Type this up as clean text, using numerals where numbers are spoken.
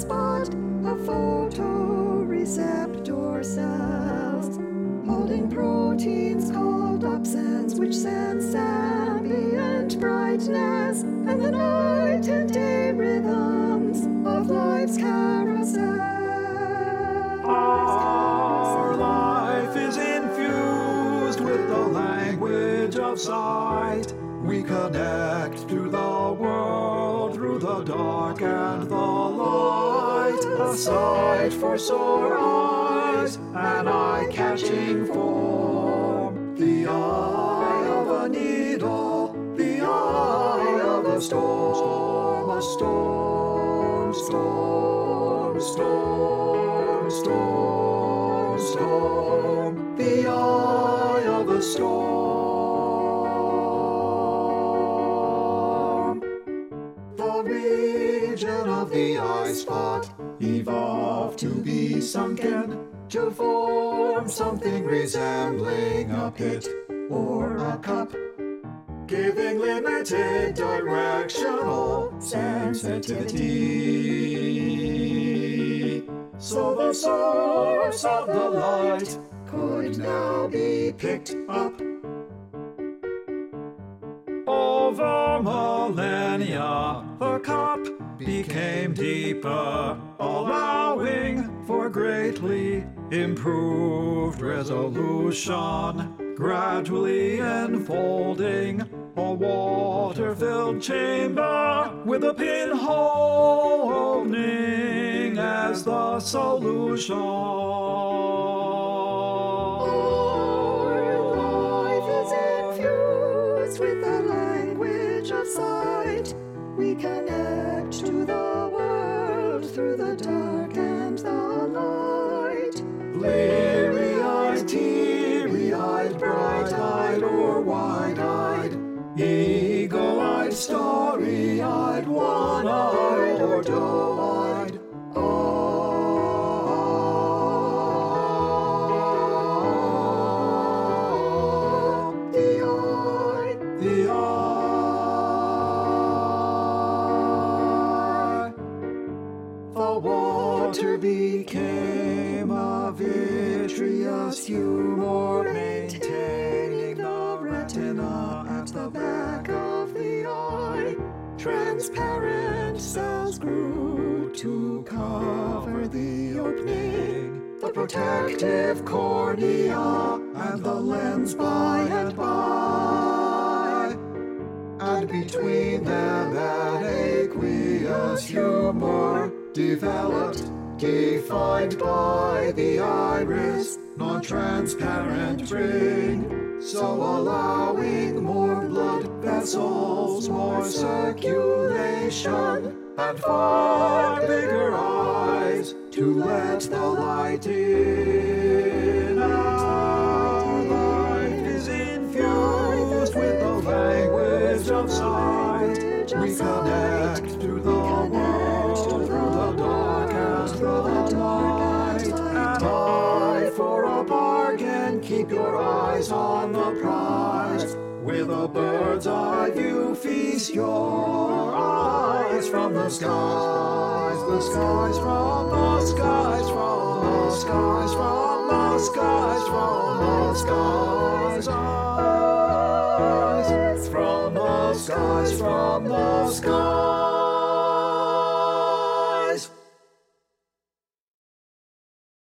spot of photoreceptor cells, holding proteins called opsins, which sense ambient brightness and the night and day rhythms of life's carousel. Our life is infused with the language of sight. We connect to the world through the dark and the light. A sight for sore eyes, an eye-catching form. The eye of a needle, the eye of a storm. A storm, storm, storm, storm, storm. The eye of a storm. The region of the eye spot evolved to be sunken, to form something resembling a pit or a cup, giving limited directional sensitivity. So the source of the light could now be picked up. Over millennia, the cup became deeper, allowing for greatly improved resolution, gradually enfolding a water-filled chamber with a pinhole opening as the solution. Our life is infused with the language of sight. We connect to the world through the dark and the light. Bleary-eyed, teary-eyed, bright-eyed or wide-eyed, eagle-eyed, starry-eyed, one-eyed or doe-eyed. The eye. The water became a vitreous humor, maintaining the retina at the back of the eye. Transparent cells grew to cover the opening, the protective cornea and the lens by and by. And between them an aqueous humor developed, defined by the iris, non-transparent ring, so allowing more blood vessels, more circulation, and far bigger eyes to let the light in. Our life is infused with the language of sight. We connect to the world through the dark and the light. An eye for a bargain, keep your eyes on the prize. With a bird's eye view, feast your eyes from the skies, the skies from the skies, from the skies, from the skies, from the skies, eyes from the skies, from the skies.